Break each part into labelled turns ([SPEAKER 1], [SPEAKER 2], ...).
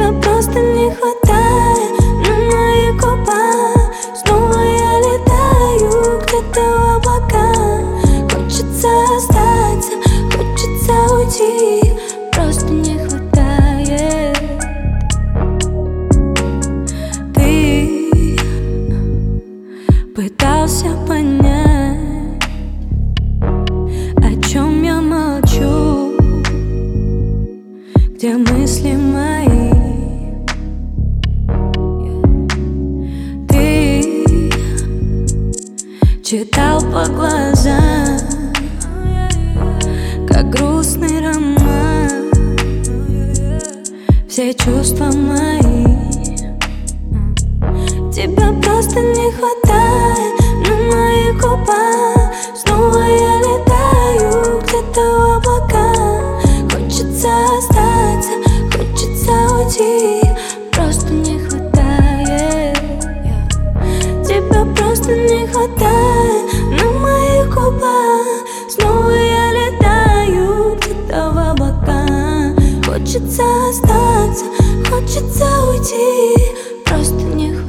[SPEAKER 1] Тебя просто не хватает на мои губы. Снова я летаю где-то в облаках. Хочется остаться, хочется уйти, просто не хватает. Ты пытался понять, о чем я молчу, где мысли мои. Ты читал по глазам, как грустный роман, все чувства мои. Тебя просто не хватает на моих губах. Снова я летаю где-то в облаках. Хочется остаться, хочется уйти, просто не хватает. Тебя просто не хватает на моих губах. Снова я летаю где-то в облаках. Хочется остаться, хочется уйти, просто не хватает.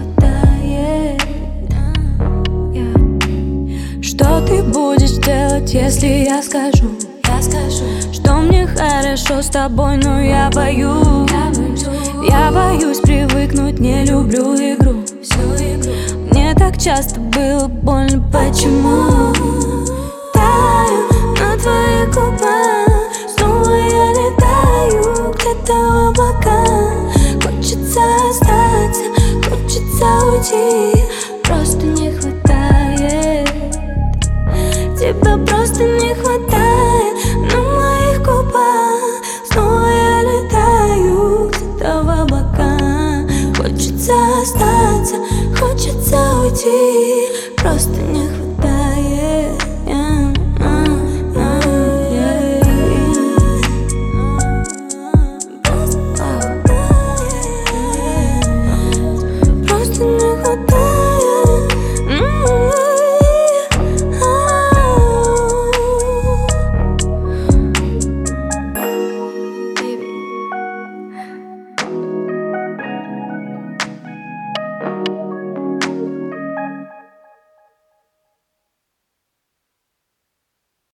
[SPEAKER 1] Что ты будешь делать, если я скажу, что мне хорошо с тобой, но я боюсь. Я боюсь привыкнуть, не люблю игру. Мне так часто было больно, почему?